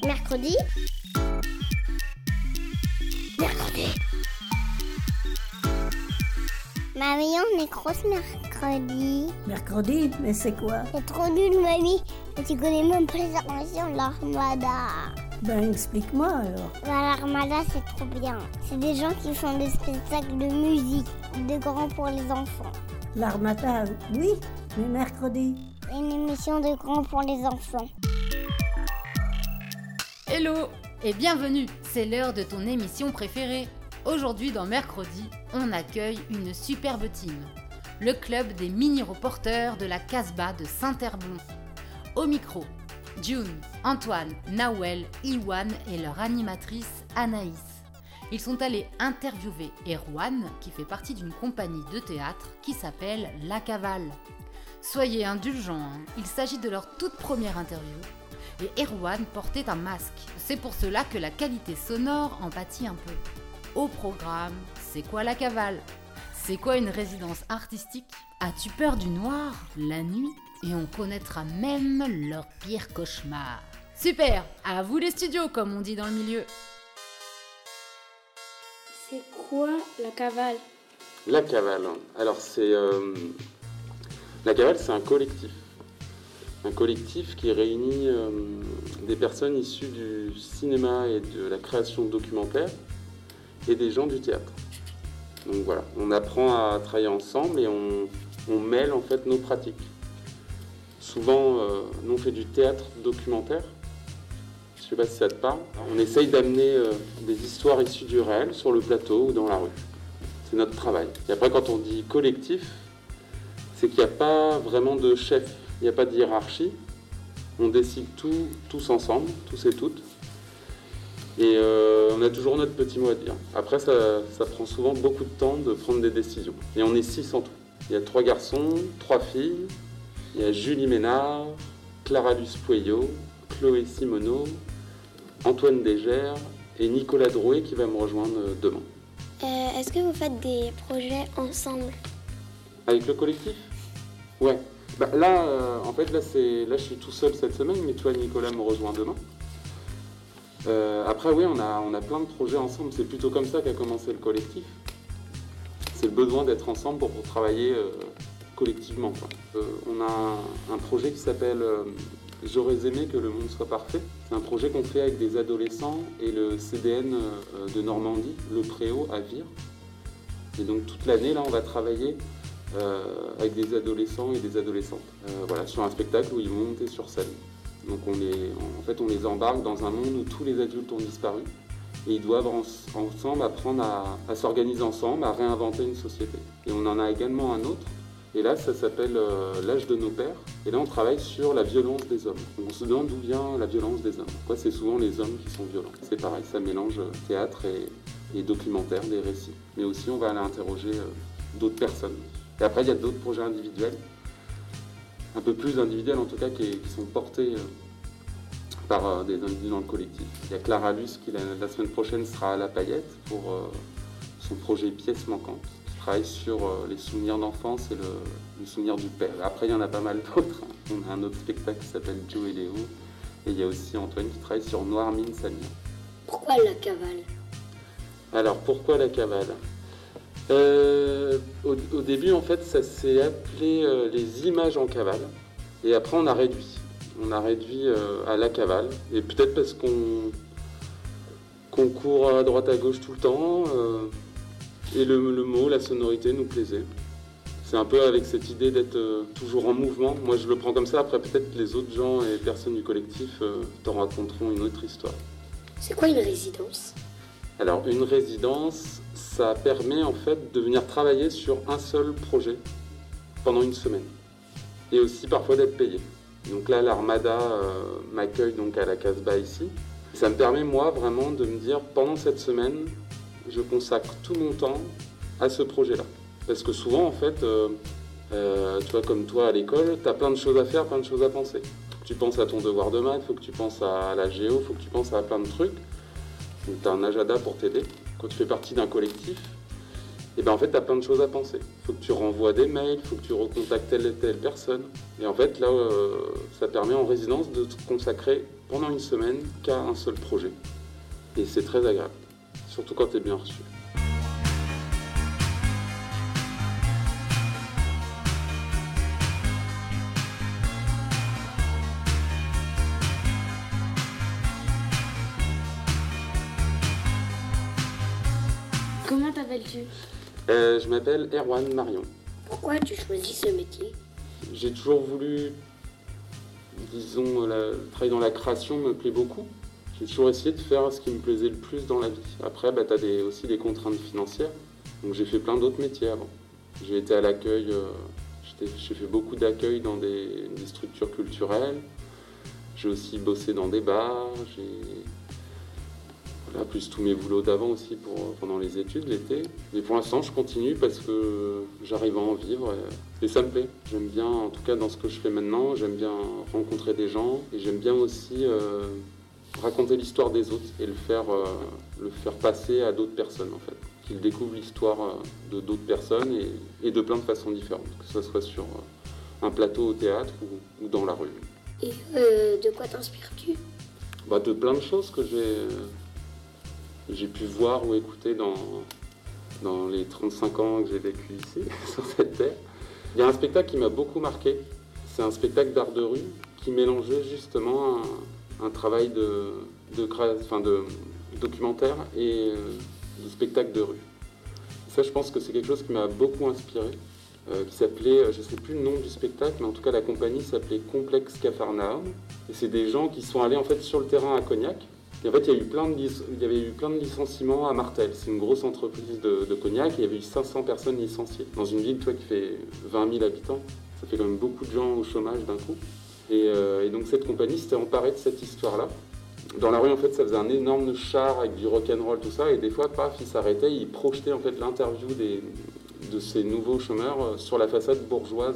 Mercredi. Mamie, on est grosse mercredi. Mercredi? Mais c'est quoi? C'est trop nul, mamie. Tu connais même pas les inventions de l'Armada. Ben, explique-moi alors. L'Armada, c'est trop bien. C'est des gens qui font des spectacles de musique, de grands pour les enfants. L'Armada, oui, mais mercredi. Une émission de grands pour les enfants. Hello et bienvenue, c'est l'heure de ton émission préférée. Aujourd'hui dans Mercredi, on accueille une superbe team. Le club des mini-reporters de la Casbah de Saint-Herblon. Au micro, June, Antoine, Nawel, Iwan et leur animatrice Anaïs. Ils sont allés interviewer Erwan, qui fait partie d'une compagnie de théâtre qui s'appelle La Cavale. Soyez indulgents, il s'agit de leur toute première interview. Et Erwan portait un masque. C'est pour cela que la qualité sonore en pâtit un peu. Au programme, c'est quoi la cavale? C'est quoi une résidence artistique? As-tu peur du noir, la nuit? Et on connaîtra même leur pire cauchemar. Super! À vous les studios, comme on dit dans le milieu. C'est quoi la cavale? La cavale, alors la cavale, c'est un collectif. Un collectif qui réunit des personnes issues du cinéma et de la création documentaire et des gens du théâtre. Donc voilà, on apprend à travailler ensemble et on mêle en fait nos pratiques. Souvent, nous on fait du théâtre documentaire. Je ne sais pas si ça te parle. On essaye d'amener des histoires issues du réel sur le plateau ou dans la rue. C'est notre travail. Et après, quand on dit collectif, c'est qu'il n'y a pas vraiment de chef. Il n'y a pas de hiérarchie, on décide tout, tous ensemble, tous et toutes. Et on a toujours notre petit mot à dire. Après, ça prend souvent beaucoup de temps de prendre des décisions. Et on est 6 en tout. Il y a 3 garçons, 3 filles. Il y a Julie Ménard, Clara Luce Pueyo, Chloé Simoneau, Antoine Dégère et Nicolas Drouet qui va me rejoindre demain. Est-ce que vous faites des projets ensemble? Avec le collectif? Ouais. Bah là, en fait, là, je suis tout seul cette semaine, mais toi, Nicolas, me rejoint demain. Après, oui, on a plein de projets ensemble. C'est plutôt comme ça qu'a commencé le collectif. C'est le besoin d'être ensemble pour travailler collectivement, quoi. On a un projet qui s'appelle « J'aurais aimé que le monde soit parfait ». C'est un projet qu'on fait avec des adolescents et le CDN de Normandie, le Préau à Vire. Et donc, toute l'année, là, on va travailler avec des adolescents et des adolescentes, sur un spectacle où ils vont monter sur scène. Donc on les embarque dans un monde où tous les adultes ont disparu et ils doivent ensemble apprendre à s'organiser ensemble, à réinventer une société. Et on en a également un autre, et là ça s'appelle L'âge de nos pères, et là on travaille sur la violence des hommes. On se demande d'où vient la violence des hommes. Pourquoi c'est souvent les hommes qui sont violents? C'est pareil, ça mélange théâtre et documentaire, des récits. Mais aussi on va aller interroger d'autres personnes. Et après, il y a d'autres projets individuels, un peu plus individuels en tout cas, qui sont portés par des individus dans le collectif. Il y a Clara Luce qui, la semaine prochaine, sera à La Paillette pour son projet Pièces manquantes, qui travaille sur les souvenirs d'enfance et le souvenir du père. Après, il y en a pas mal d'autres. On a un autre spectacle qui s'appelle Joe et Léo. Et il y a aussi Antoine qui travaille sur Noir Mine Samia. Pourquoi la cavale? Alors, pourquoi la cavale? Au début, en fait, ça s'est appelé les images en cavale. Et après, on a réduit. On a réduit à la cavale. Et peut-être parce qu'on court à droite à gauche tout le temps. Et le mot, la sonorité nous plaisait. C'est un peu avec cette idée d'être toujours en mouvement. Moi, je le prends comme ça. Après, peut-être que les autres gens et personnes du collectif t'en raconteront une autre histoire. C'est quoi une résidence? Alors, une résidence, ça permet en fait de venir travailler sur un seul projet pendant une semaine. Et aussi parfois d'être payé. Donc là, l'Armada m'accueille donc à la Casbah ici. Ça me permet moi vraiment de me dire, pendant cette semaine, je consacre tout mon temps à ce projet-là. Parce que souvent en fait, tu vois comme toi à l'école, tu as plein de choses à faire, plein de choses à penser. Faut que tu penses à ton devoir de maths, faut que tu penses à la géo, faut que tu penses à plein de trucs. Donc tu as un agenda pour t'aider. Quand tu fais partie d'un collectif, et ben en fait tu as plein de choses à penser. Il faut que tu renvoies des mails, il faut que tu recontactes telle et telle personne. Et en fait là, ça permet en résidence de te consacrer pendant une semaine qu'à un seul projet. Et c'est très agréable, surtout quand tu es bien reçu. Comment t'appelles-tu? Je m'appelle Erwan Marion. Pourquoi tu choisis ce métier? J'ai toujours voulu, disons, travailler dans la création me plaît beaucoup. J'ai toujours essayé de faire ce qui me plaisait le plus dans la vie. Après, tu as aussi des contraintes financières. Donc j'ai fait plein d'autres métiers avant. J'ai été à l'accueil, j'ai fait beaucoup d'accueil dans des structures culturelles. J'ai aussi bossé dans des bars. Plus tous mes boulots d'avant aussi pendant les études, l'été. Mais pour l'instant, je continue parce que j'arrive à en vivre et ça me plaît. J'aime bien, en tout cas dans ce que je fais maintenant, j'aime bien rencontrer des gens et j'aime bien aussi raconter l'histoire des autres et le faire passer à d'autres personnes en fait. Qu'ils découvrent l'histoire de d'autres personnes et de plein de façons différentes, que ce soit sur un plateau au théâtre ou dans la rue. Et de quoi t'inspires-tu? De plein de choses que j'ai pu voir ou écouter dans les 35 ans que j'ai vécu ici, sur cette terre. Il y a un spectacle qui m'a beaucoup marqué. C'est un spectacle d'art de rue qui mélangeait justement un travail de documentaire et de spectacle de rue. Ça, je pense que c'est quelque chose qui m'a beaucoup inspiré, qui s'appelait, je ne sais plus le nom du spectacle, mais en tout cas la compagnie s'appelait Complexe Capharnaüm. Et c'est des gens qui sont allés en fait sur le terrain à Cognac. Et en fait, il y avait eu plein de licenciements à Martel. C'est une grosse entreprise de Cognac. Et il y avait eu 500 personnes licenciées. Dans une ville, qui fait 20 000 habitants, ça fait quand même beaucoup de gens au chômage d'un coup. Et donc cette compagnie s'était emparée de cette histoire-là. Dans la rue, en fait, ça faisait un énorme char avec du rock'n'roll, tout ça. Et des fois, paf, ils s'arrêtaient, ils projetaient en fait l'interview de ces nouveaux chômeurs sur les façades bourgeoises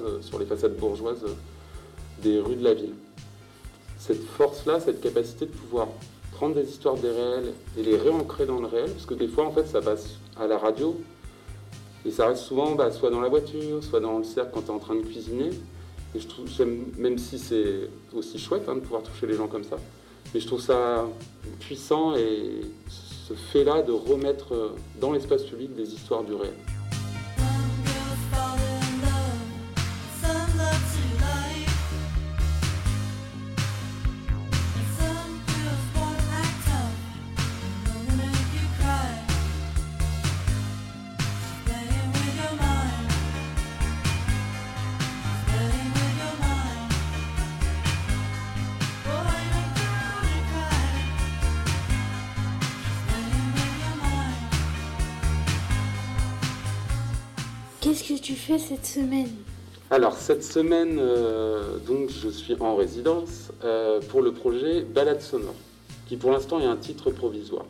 des rues de la ville. Cette force-là, cette capacité de pouvoir prendre des histoires des réels et les réancrer dans le réel, parce que des fois, en fait, ça passe à la radio, et ça reste souvent soit dans la voiture, soit dans le cercle quand tu es en train de cuisiner. Et j'aime, même si c'est aussi chouette de pouvoir toucher les gens comme ça, mais je trouve ça puissant, et ce fait-là de remettre dans l'espace public des histoires du réel. Qu'est-ce que tu fais cette semaine? Alors cette semaine, donc je suis en résidence pour le projet Balade sonore, qui pour l'instant est un titre provisoire.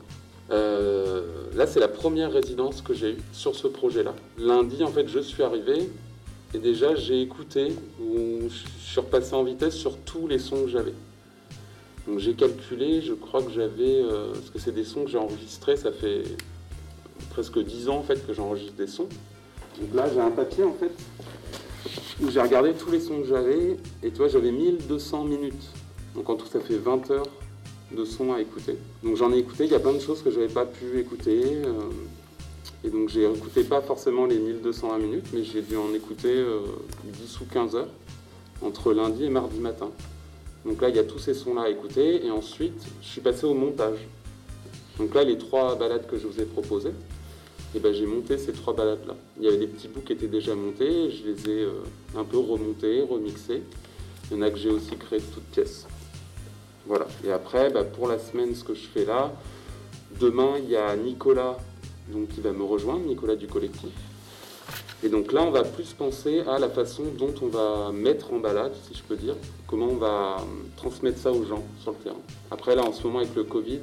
Là, c'est la première résidence que j'ai eue sur ce projet-là. Lundi, en fait, je suis arrivé et déjà j'ai écouté, ou je suis repassé en vitesse sur tous les sons que j'avais. Donc j'ai calculé, je crois que j'avais, parce que c'est des sons que j'ai enregistrés, ça fait presque 10 ans en fait que j'enregistre des sons. Donc là, j'ai un papier en fait où j'ai regardé tous les sons que j'avais et tu vois, j'avais 1200 minutes. Donc en tout, ça fait 20 heures de sons à écouter. Donc j'en ai écouté, il y a plein de choses que je n'avais pas pu écouter. Et donc j'ai écouté pas forcément les 1220 minutes, mais j'ai dû en écouter 10 ou 15 heures entre lundi et mardi matin. Donc là, il y a tous ces sons-là à écouter et ensuite, je suis passé au montage. Donc là, les 3 balades que je vous ai proposées, et j'ai monté ces 3 balades-là. Il y avait des petits bouts qui étaient déjà montés, je les ai un peu remontés, remixés. Il y en a que j'ai aussi créé de toutes pièces. Voilà. Et après, pour la semaine, ce que je fais là, demain, il y a Nicolas qui va me rejoindre, Nicolas du collectif. Et donc là, on va plus penser à la façon dont on va mettre en balade, si je peux dire, comment on va transmettre ça aux gens sur le terrain. Après, là, en ce moment, avec le Covid,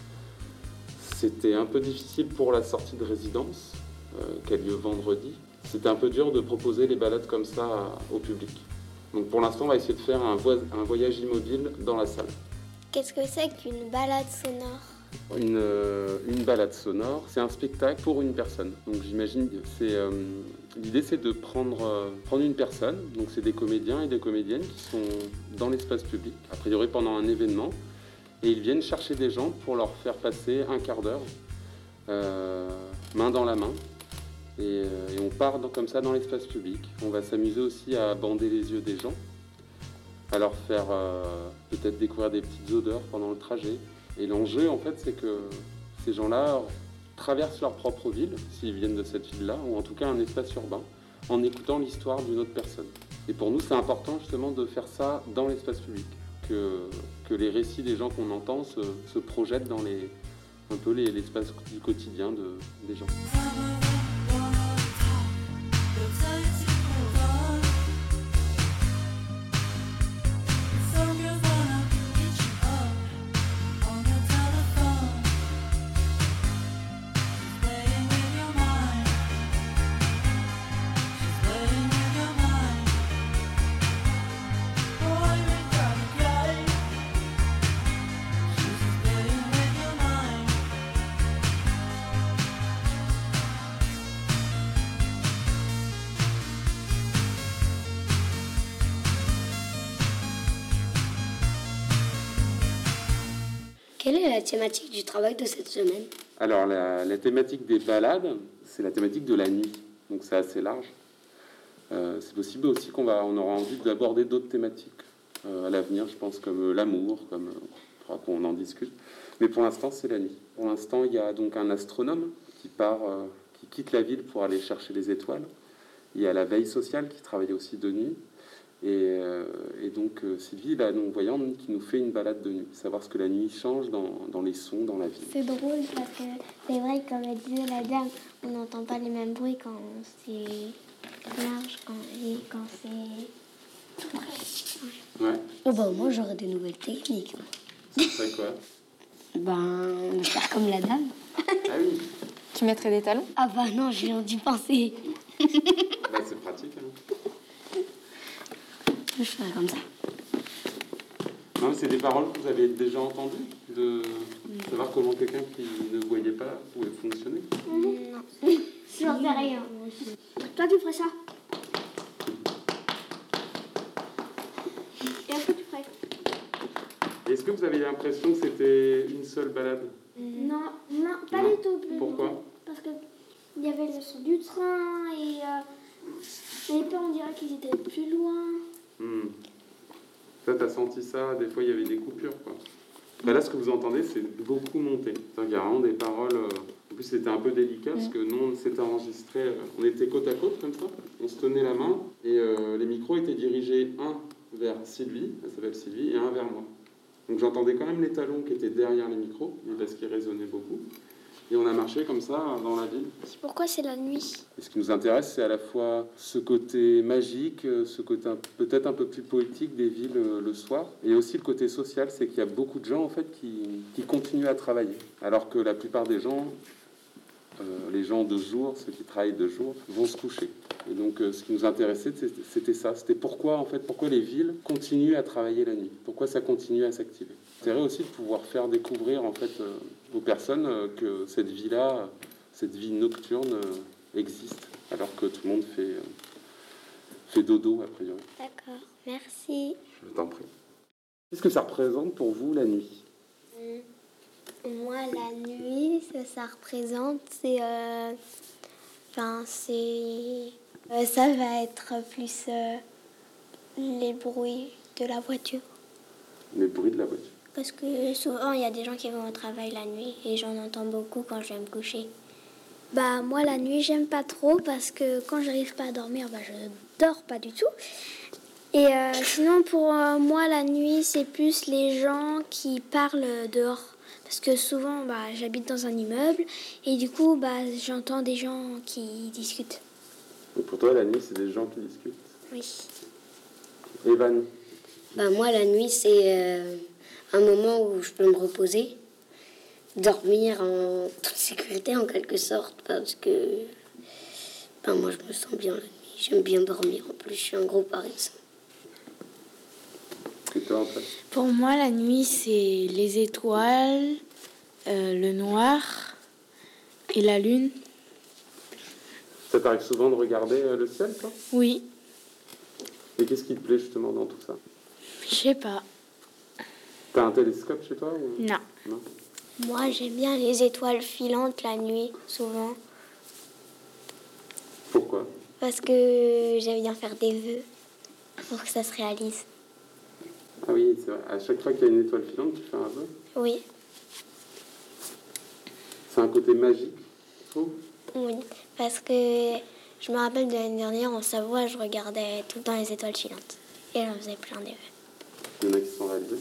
c'était un peu difficile pour la sortie de résidence, qui a lieu vendredi. C'était un peu dur de proposer les balades comme ça au public. Donc pour l'instant, on va essayer de faire un voyage immobile dans la salle. Qu'est-ce que c'est qu'une balade sonore? Une balade sonore, c'est un spectacle pour une personne. Donc j'imagine, l'idée c'est de prendre une personne, donc c'est des comédiens et des comédiennes qui sont dans l'espace public, a priori pendant un événement, Et ils viennent chercher des gens pour leur faire passer un quart d'heure, main dans la main. Et on part comme ça dans l'espace public. On va s'amuser aussi à bander les yeux des gens, à leur faire peut-être découvrir des petites odeurs pendant le trajet. Et l'enjeu, en fait, c'est que ces gens-là traversent leur propre ville, s'ils viennent de cette ville-là, ou en tout cas un espace urbain, en écoutant l'histoire d'une autre personne. Et pour nous, c'est important justement de faire ça dans l'espace public, que les récits des gens qu'on entend se projettent dans un peu l'espace du quotidien des gens. Quelle est la thématique du travail de cette semaine? Alors la thématique des balades, c'est la thématique de la nuit, donc c'est assez large. C'est possible aussi on aura envie d'aborder d'autres thématiques à l'avenir, je pense, comme l'amour, il faudra qu'on en discute. Mais pour l'instant, c'est la nuit. Pour l'instant, il y a donc un astronome qui quitte la ville pour aller chercher les étoiles. Il y a la veille sociale qui travaille aussi de nuit. Et donc Sylvie, la non-voyante, qui nous fait une balade de nuit, savoir ce que la nuit change dans les sons, dans la ville. C'est drôle parce que c'est vrai, comme elle disait la dame, on n'entend pas les mêmes bruits quand c'est large et quand c'est tout près. Ouais. Oh bah moi j'aurais des nouvelles techniques. Ce serait quoi? De faire comme la dame. Ah oui. Tu mettrais des talons? Ah bah non, je viens d'y penser. Bah, c'est pratique. Hein. Je ferais comme ça. Non, c'est des paroles que vous avez déjà entendues, de savoir comment quelqu'un qui ne voyait pas pouvait fonctionner. Non, j'en sais rien. Toi, tu ferais ça? Et après, tu ferais? Est-ce que vous avez l'impression que c'était une seule balade? Non, pas Non. du tout. Pourquoi? Parce que il y avait le son du train et les pas, on dirait qu'ils étaient plus loin. Ça, t'as senti ça? Des fois, il y avait des coupures, quoi. Là, ce que vous entendez, c'est beaucoup monté. C'est-à-dire qu'il y a vraiment des paroles... En plus, c'était un peu délicat, parce que nous, on s'était enregistré... On était côte à côte, comme ça. On se tenait la main, et les micros étaient dirigés, un vers Sylvie, elle s'appelle Sylvie, et un vers moi. Donc, j'entendais quand même les talons qui étaient derrière les micros, parce qu'ils résonnaient beaucoup. Et on a marché comme ça dans la ville. Pourquoi c'est la nuit? Et ce qui nous intéresse, c'est à la fois ce côté magique, ce côté peut-être un peu plus poétique des villes le soir, et aussi le côté social, c'est qu'il y a beaucoup de gens en fait qui continuent à travailler, alors que la plupart des gens, les gens de jour, ceux qui travaillent de jour, vont se coucher. Et donc ce qui nous intéressait, c'était ça, c'était pourquoi les villes continuent à travailler la nuit, pourquoi ça continue à s'activer. L'intérêt aussi de pouvoir faire découvrir en fait aux personnes que cette vie-là, cette vie nocturne existe, alors que tout le monde fait dodo a priori. D'accord, merci. Je t'en prie. Qu'est-ce que ça représente pour vous la nuit? Moi, la nuit, ça représente, ça va être plus les bruits de la voiture. Les bruits de la voiture. Parce que souvent, il y a des gens qui vont au travail la nuit et j'en entends beaucoup quand je vais me coucher. Bah, moi, la nuit, j'aime pas trop parce que quand j'arrive pas à dormir, je dors pas du tout. Et sinon, pour moi, la nuit, c'est plus les gens qui parlent dehors. Parce que souvent, j'habite dans un immeuble et du coup, j'entends des gens qui discutent. Donc pour toi, la nuit, c'est des gens qui discutent? Oui. Evan? Moi, la nuit, c'est un moment où je peux me reposer, dormir en toute sécurité en quelque sorte, parce que moi, je me sens bien la nuit. J'aime bien dormir, en plus, je suis un gros parisien. Et toi, en fait? Pour moi, la nuit, c'est les étoiles, le noir et la lune. Ça t'arrive souvent de regarder le ciel, toi? Oui, Et qu'est-ce qui te plaît justement dans tout ça? je sais pas. T'as un télescope chez toi ou... Non. Non. Moi, j'aime bien les étoiles filantes la nuit, souvent. Pourquoi? Parce que j'aime bien faire des vœux pour que ça se réalise. Ah oui, c'est vrai. À chaque fois qu'il y a une étoile filante, tu fais un vœu. Oui, C'est un côté magique, je trouve. oui. Parce que je me rappelle de l'année dernière, en Savoie, je regardais tout le temps les étoiles filantes. Et j'en faisais plein des vœux. Il y en a qui sont réalisés.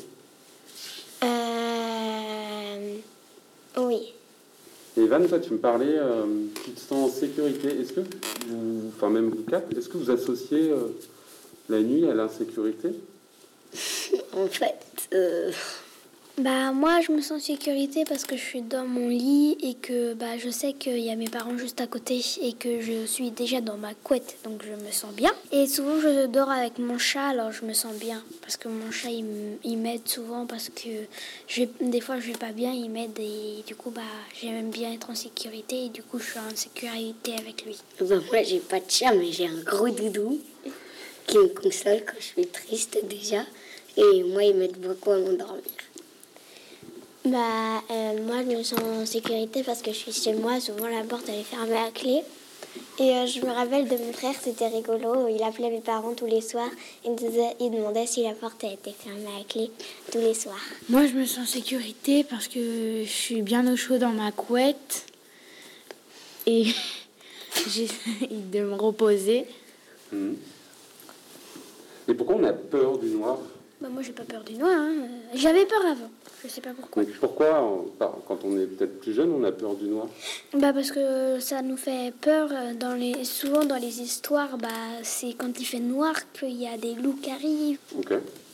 Oui. Et Van, toi, tu me parlais, tu te sens en sécurité. Est-ce que vous, enfin même vous quatre, est-ce que vous associez la nuit à l'insécurité? En fait, Bah moi je me sens en sécurité parce que je suis dans mon lit et que bah je sais qu'il y a mes parents juste à côté et que je suis déjà dans ma couette, donc je me sens bien. Et souvent je dors avec mon chat, alors je me sens bien parce que mon chat il m'aide souvent parce que des fois je vais pas bien, il m'aide et du coup bah j'aime bien être en sécurité et du coup je suis en sécurité avec lui. moi, j'ai pas de chat, mais j'ai un gros doudou qui me console quand je suis triste déjà. Et moi, il m'aide beaucoup à m'endormir. Bah, moi, je me sens en sécurité parce que je suis chez moi. Souvent, la porte, elle est fermée à clé. Et je me rappelle de mon frère, c'était rigolo. Il appelait mes parents tous les soirs. Il demandait si la porte elle était fermée à clé tous les soirs. Moi, je me sens en sécurité parce que je suis bien au chaud dans ma couette. Et j'essaie de me reposer. Et pourquoi on a peur du noir? Bah moi j'ai pas peur du noir, hein. J'avais peur avant, je sais pas pourquoi. Mais pourquoi, quand on est peut-être plus jeune, on a peur du noir? Bah parce que ça nous fait peur, souvent dans les histoires, bah c'est quand il fait noir qu'il y a des loups qui arrivent. Ok.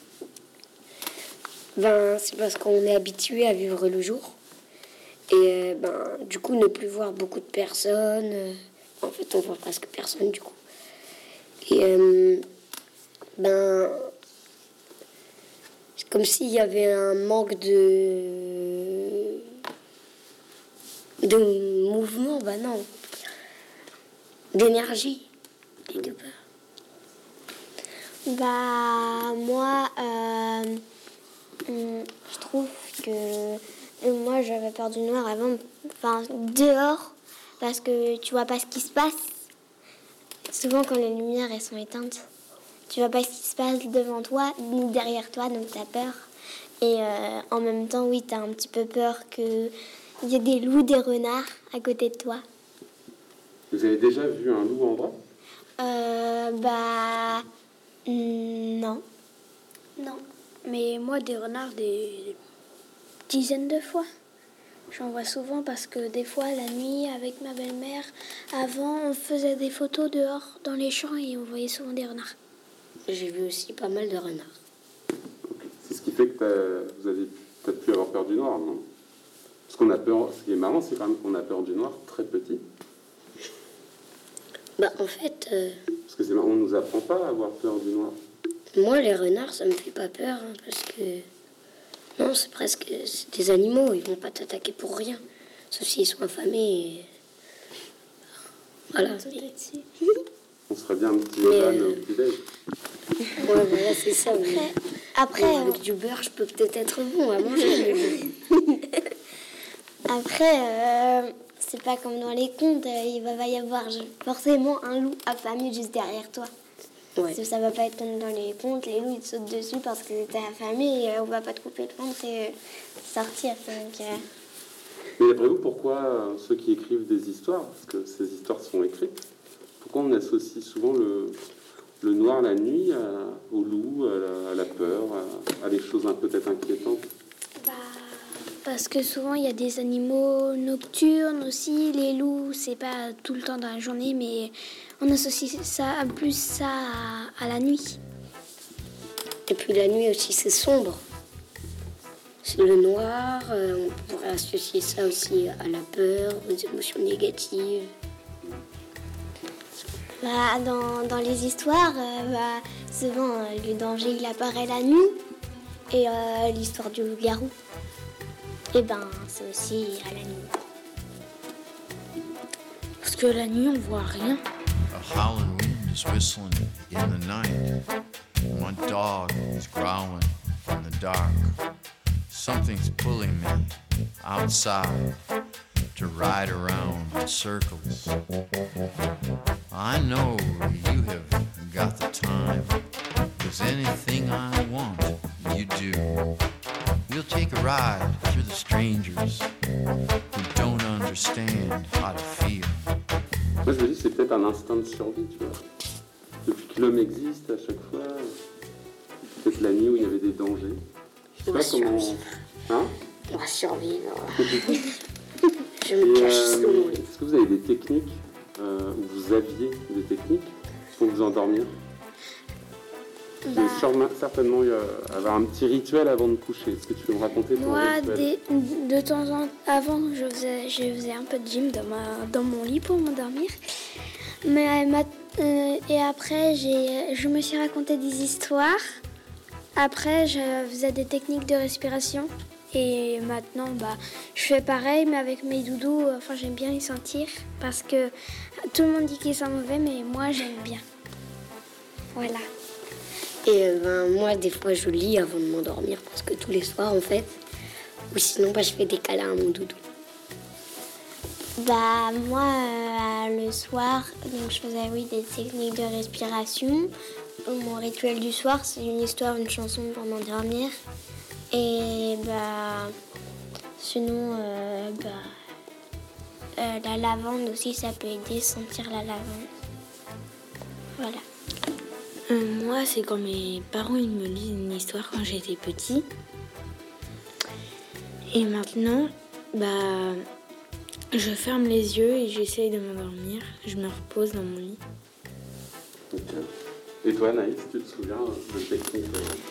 Ben, c'est parce qu'on est habitué à vivre le jour. Et du coup, ne plus voir beaucoup de personnes. En fait, on voit presque personne du coup. Et c'est comme s'il y avait un manque de mouvement, non, d'énergie et de peur. Bah, moi, je trouve que moi, j'avais peur du noir avant, enfin, dehors, parce que tu vois pas ce qui se passe. Souvent, quand les lumières elles sont éteintes, tu vois pas ce qui se passe devant toi ni derrière toi, donc t'as peur. Et en même temps, oui, t'as un petit peu peur qu'il y ait des loups, des renards à côté de toi. Vous avez déjà vu un loup en vrai? Non. Non, mais moi des renards des dizaines de fois. J'en vois souvent parce que des fois la nuit avec ma belle-mère, avant on faisait des photos dehors dans les champs et on voyait souvent des renards. J'ai vu aussi pas mal de renards. C'est ce qui fait que vous avez peut-être pu avoir peur du noir, non? Parce qu'on a peur, ce qui est marrant, c'est quand même qu'on a peur du noir très petit. En fait, Parce que on nous apprend pas à avoir peur du noir. moi, les renards, ça me fait pas peur, parce que... Non, c'est des animaux, ils vont pas t'attaquer pour rien. Sauf s'ils sont affamés. Et... Voilà. On serait bien un petit van au petit-déj. Ouais, voilà, c'est ça. Après, avec du beurre, je peux peut-être être bon à manger. Mais... Après, c'est pas comme dans les contes, il va y avoir forcément un loup affamé juste derrière toi. Ouais. Ça va pas être comme dans les contes, les loups ils te sautent dessus parce que t'es affamé et on va pas te couper le ventre et sortir. Donc, Mais d'après vous, pourquoi ceux qui écrivent des histoires, parce que ces histoires sont écrites, pourquoi on associe souvent le noir la nuit au loup, à la peur, à des choses peut-être inquiétantes? Parce que souvent il y a des animaux nocturnes aussi, les loups c'est pas tout le temps dans la journée mais on associe ça à la nuit. Et puis la nuit aussi, c'est sombre. C'est le noir, on pourrait associer ça aussi à la peur, aux émotions négatives. dans les histoires, souvent le danger il apparaît la nuit et l'histoire du loup-garou, c'est aussi à la nuit. Parce que la nuit, on voit rien. A howling wind is whistling in the night. My dog is growling in the dark. something's pulling me outside to ride around in circles. I know you have got the time, 'cause anything I want, you do. We'll take a ride through the strangers who don't understand how to feel. Moi, je me dis, c'est peut-être un instinct de survie, tu vois. Depuis que l'homme existe, à chaque fois, peut-être la nuit où il y avait des dangers. Je sais pas comment... Hein? On va survivre. Je Et, me cache sous mon lit. est-ce que vous avez des techniques, ou vous aviez des techniques pour vous endormir? Vous devez certainement avoir un petit rituel avant de coucher. Est-ce que tu peux me raconter ton Moi, rituel? de temps en temps, avant, je faisais un peu de gym dans mon lit pour m'endormir. Mais et après, je me suis raconté des histoires. Après, je faisais des techniques de respiration. Et maintenant, je fais pareil, mais avec mes doudous. Enfin, j'aime bien les sentir parce que tout le monde dit qu'ils sont mauvais, mais moi, j'aime bien. Voilà. Et moi, des fois, je lis avant de m'endormir, parce que tous les soirs, en fait. Ou sinon, je fais des câlins à mon doudou. Moi, le soir, donc je faisais des techniques de respiration. Mon rituel du soir, c'est une histoire, une chanson pour m'endormir. Et sinon, la lavande aussi, ça peut aider, sentir la lavande. Voilà. Moi, c'est quand mes parents ils me lisent une histoire quand j'étais petit. Et maintenant, je ferme les yeux et j'essaye de m'endormir. Je me repose dans mon lit. Okay. Et toi, Anaïs, tu te souviens de techniques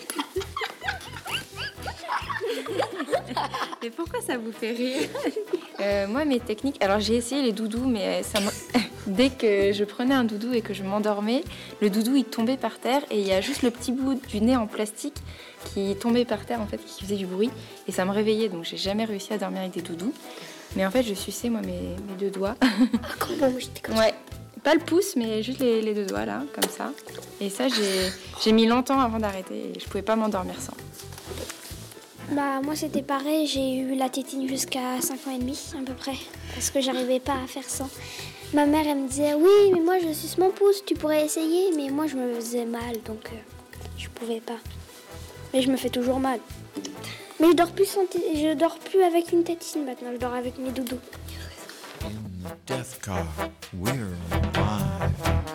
Et pourquoi ça vous fait rire? Moi, mes techniques... Alors, j'ai essayé les doudous, mais dès que je prenais un doudou et que je m'endormais, le doudou, il tombait par terre et il y a juste le petit bout du nez en plastique qui tombait par terre, en fait, qui faisait du bruit. Et ça me réveillait, donc j'ai jamais réussi à dormir avec des doudous. Mais en fait, je suçais, moi, mes deux doigts. Comment j'étais comme ça? Ouais. Pas le pouce, mais juste les deux doigts, là, comme ça. Et ça, j'ai mis longtemps avant d'arrêter et je pouvais pas m'endormir sans. Moi, c'était pareil. J'ai eu la tétine jusqu'à 5 ans et demi, à peu près. Parce que j'arrivais pas à faire sans. Ma mère, elle me disait, oui, mais moi, je suce mon pouce, tu pourrais essayer. Mais moi, je me faisais mal, donc je pouvais pas. Mais je me fais toujours mal. Mais je dors plus avec une tétine maintenant, je dors avec mes doudous. In the death car, we're alive.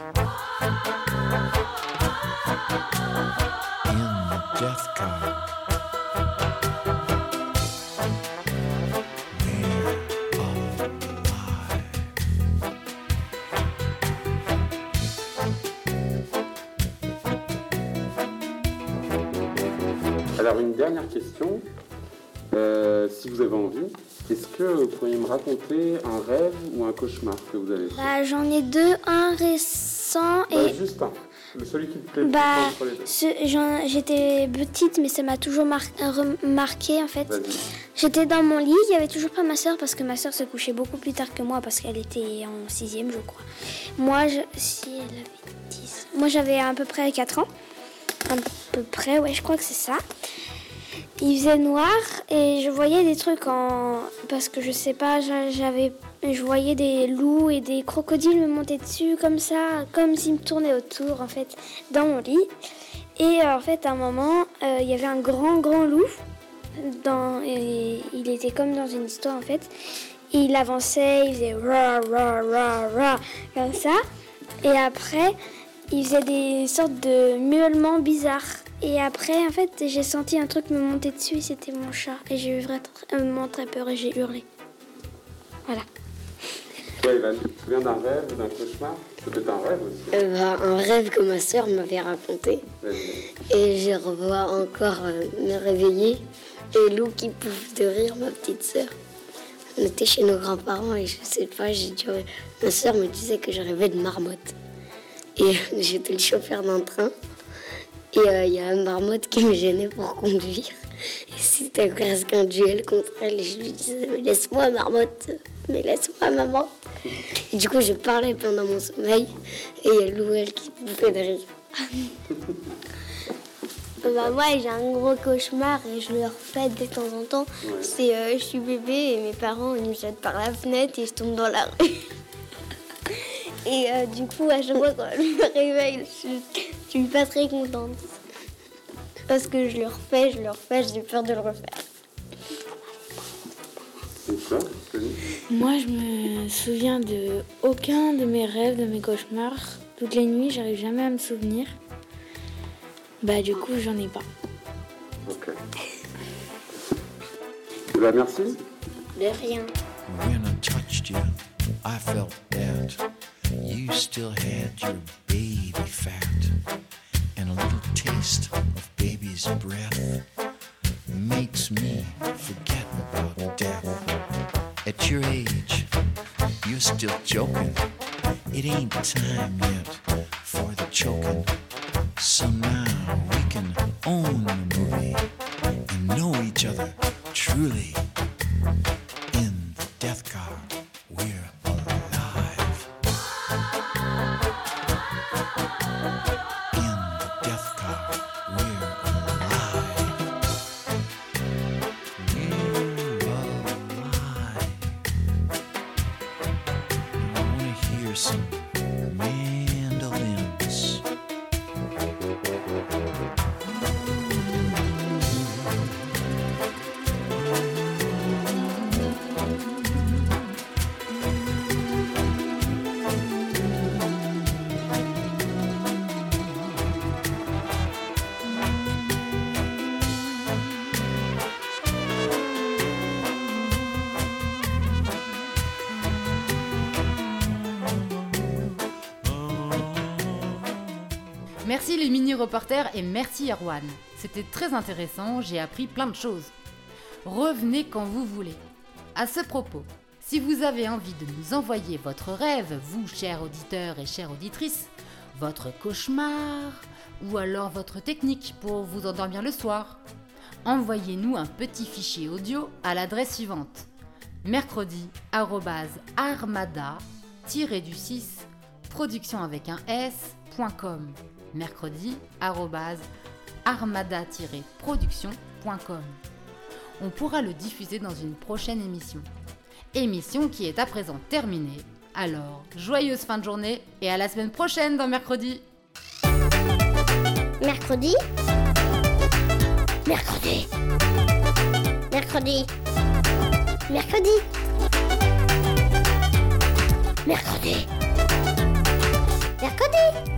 In the death car, we're alive. Alors, une dernière question. Si vous avez envie, est-ce que vous pourriez me raconter un rêve ou un cauchemar que vous avez fait? J'en ai deux, un récent et... Juste un. Celui qui te plaît le plus entre les deux. J'étais petite, mais ça m'a toujours marqué en fait. Vas-y. J'étais dans mon lit, il n'y avait toujours pas ma soeur parce que ma soeur se couchait beaucoup plus tard que moi parce qu'elle était en 6e, je crois. Moi, si elle avait 10... Moi, j'avais à peu près 4 ans. À peu près, ouais, je crois que c'est ça. Il faisait noir et je voyais des trucs parce que je sais pas, je voyais des loups et des crocodiles me monter dessus comme ça, comme s'ils me tournaient autour en fait, dans mon lit. Et en fait, à un moment, il y avait un grand loup. Et il était comme dans une histoire en fait. Et il avançait, il faisait ra ra ra ra comme ça. Et après, il faisait des sortes de miaulements bizarres. Et après, en fait, j'ai senti un truc me monter dessus et c'était mon chat. Et j'ai eu vraiment très peur et j'ai hurlé. Voilà. Toi, Evan, tu te souviens d'un rêve ou d'un cauchemar? Peut-être un rêve aussi. Un rêve que ma sœur m'avait raconté. Vas-y. Et je revois encore me réveiller. Et Lou qui pouffe de rire, ma petite sœur. On était chez nos grands-parents et je sais pas, ma sœur me disait que je rêvais de marmotte. Et j'étais le chauffeur d'un train. Et il y a un marmotte qui me gênait pour conduire. Et c'était presque un duel contre elle. Et je lui disais, mais laisse-moi marmotte, mais laisse-moi maman. Et du coup, je parlais pendant mon sommeil. Et il y a Lou, elle, qui bouffait de rire. Moi, j'ai un gros cauchemar et je le refais de temps en temps. Ouais. C'est je suis bébé et mes parents ils me jettent par la fenêtre et je tombe dans la rue. Et du coup, à chaque fois quand je me réveille, je suis pas très contente. Parce que je le refais, j'ai peur de le refaire. Et toi, Pauline? Moi, je me souviens de aucun de mes rêves, de mes cauchemars. Toutes les nuits, j'arrive jamais à me souvenir. Du coup, j'en ai pas. Ok. Merci. De rien. When I touched you, I felt that you still had your baby fat. And a little taste of baby's breath makes me forget about death. At your age, you're still joking. It ain't time yet for the choking. So now we can own the movie and know each other truly. In the death car, we're alive. In the death car, we're alive. We're alive. I want to hear some mandolins. Merci les mini-reporters et merci Erwan. C'était très intéressant, j'ai appris plein de choses. Revenez quand vous voulez. À ce propos, si vous avez envie de nous envoyer votre rêve, vous chers auditeurs et chères auditrices, votre cauchemar ou alors votre technique pour vous endormir le soir, envoyez-nous un petit fichier audio à l'adresse suivante: mercredi@armada-du6 production avec un s.com. mercredi@armada-production.com. On pourra le diffuser dans une prochaine émission. Émission qui est à présent terminée. Alors, joyeuse fin de journée et à la semaine prochaine dans Mercredi. Mercredi. Mercredi. Mercredi. Mercredi. Mercredi. Mercredi.